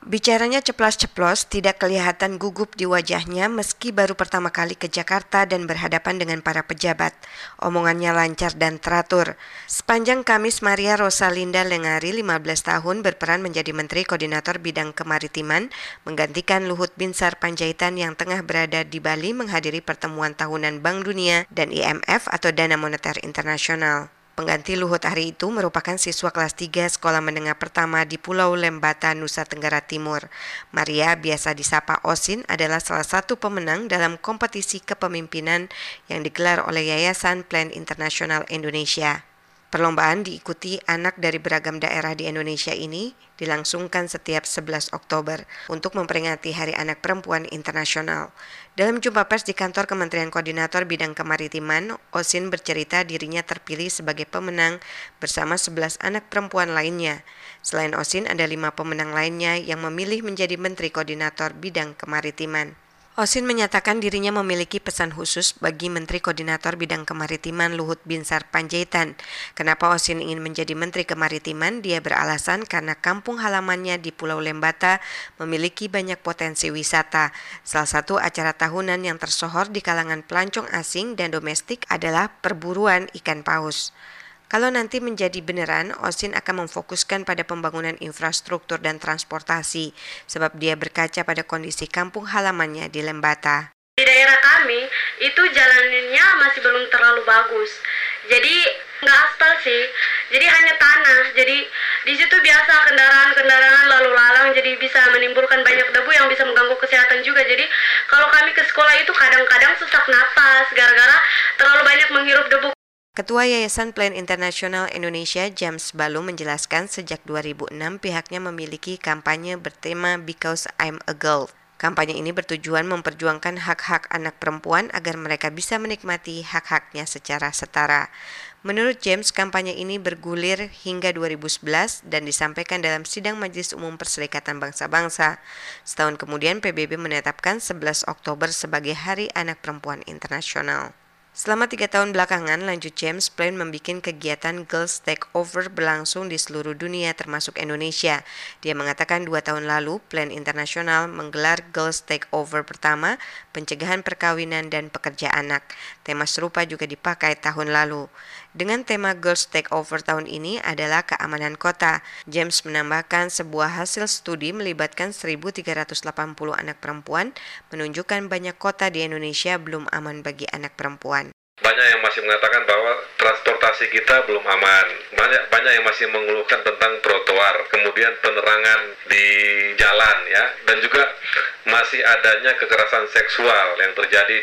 Bicaranya ceplas-ceplos, tidak kelihatan gugup di wajahnya meski baru pertama kali ke Jakarta dan berhadapan dengan para pejabat. Omongannya lancar dan teratur. Sepanjang Kamis, Maria Rosalinda Lengari, 15 tahun, berperan menjadi Menteri Koordinator Bidang Kemaritiman, menggantikan Luhut Binsar Panjaitan yang tengah berada di Bali menghadiri pertemuan tahunan Bank Dunia dan IMF atau Dana Moneter Internasional. Pengganti Luhut hari itu merupakan siswa kelas 3 sekolah menengah pertama di Pulau Lembata, Nusa Tenggara Timur. Maria, biasa disapa Osin, adalah salah satu pemenang dalam kompetisi kepemimpinan yang digelar oleh Yayasan Plan Internasional Indonesia. Perlombaan diikuti anak dari beragam daerah di Indonesia ini dilangsungkan setiap 11 Oktober untuk memperingati Hari Anak Perempuan Internasional. Dalam jumpa pers di kantor Kementerian Koordinator Bidang Kemaritiman, Osin bercerita dirinya terpilih sebagai pemenang bersama 11 anak perempuan lainnya. Selain Osin, ada 5 pemenang lainnya yang memilih menjadi Menteri Koordinator Bidang Kemaritiman. Osin menyatakan dirinya memiliki pesan khusus bagi Menteri Koordinator Bidang Kemaritiman Luhut Binsar Panjaitan. Kenapa Osin ingin menjadi Menteri Kemaritiman? Dia beralasan karena kampung halamannya di Pulau Lembata memiliki banyak potensi wisata. Salah satu acara tahunan yang tersohor di kalangan pelancong asing dan domestik adalah perburuan ikan paus. Kalau nanti menjadi beneran, Osin akan memfokuskan pada pembangunan infrastruktur dan transportasi, sebab dia berkaca pada kondisi kampung halamannya di Lembata. Di daerah kami, itu jalannya masih belum terlalu bagus. Jadi nggak aspal sih, jadi hanya tanah. Jadi di situ biasa kendaraan lalu lalang, jadi bisa menimbulkan banyak debu yang bisa mengganggu kesehatan juga. Jadi kalau kami ke sekolah itu kadang-kadang sesak napas gara-gara terlalu banyak menghirup debu. Ketua Yayasan Plan Internasional Indonesia, James Balu, menjelaskan sejak 2006 pihaknya memiliki kampanye bertema Because I'm a Girl. Kampanye ini bertujuan memperjuangkan hak-hak anak perempuan agar mereka bisa menikmati hak-haknya secara setara. Menurut James, kampanye ini bergulir hingga 2011 dan disampaikan dalam sidang Majelis Umum Perserikatan Bangsa-Bangsa. Setahun kemudian, PBB menetapkan 11 Oktober sebagai Hari Anak Perempuan Internasional. Selama 3 tahun belakangan, lanjut James, Plan membuat kegiatan Girls Takeover berlangsung di seluruh dunia termasuk Indonesia. Dia mengatakan 2 tahun lalu, Plan Internasional menggelar Girls Takeover pertama, pencegahan perkawinan dan pekerja anak. Tema serupa juga dipakai tahun lalu. Dengan tema Girls Takeover tahun ini adalah keamanan kota. James menambahkan sebuah hasil studi melibatkan 1.380 anak perempuan menunjukkan banyak kota di Indonesia belum aman bagi anak perempuan. Banyak yang masih mengatakan bahwa transportasi kita belum aman. Banyak yang masih mengeluhkan tentang trotoar, kemudian penerangan di jalan, ya, dan juga masih adanya kekerasan seksual yang terjadi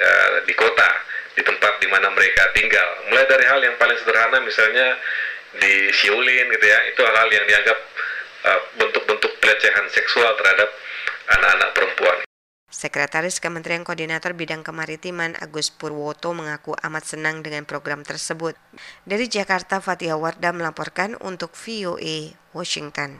di kota, di tempat di mana mereka tinggal. Mulai dari hal yang paling sederhana, misalnya disiulin, gitu ya, itu hal-hal yang dianggap bentuk-bentuk pelecehan seksual terhadap anak-anak perempuan. Sekretaris Kementerian Koordinator Bidang Kemaritiman Agus Purwoto mengaku amat senang dengan program tersebut. Dari Jakarta, Fatia Wardah melaporkan untuk VOA Washington.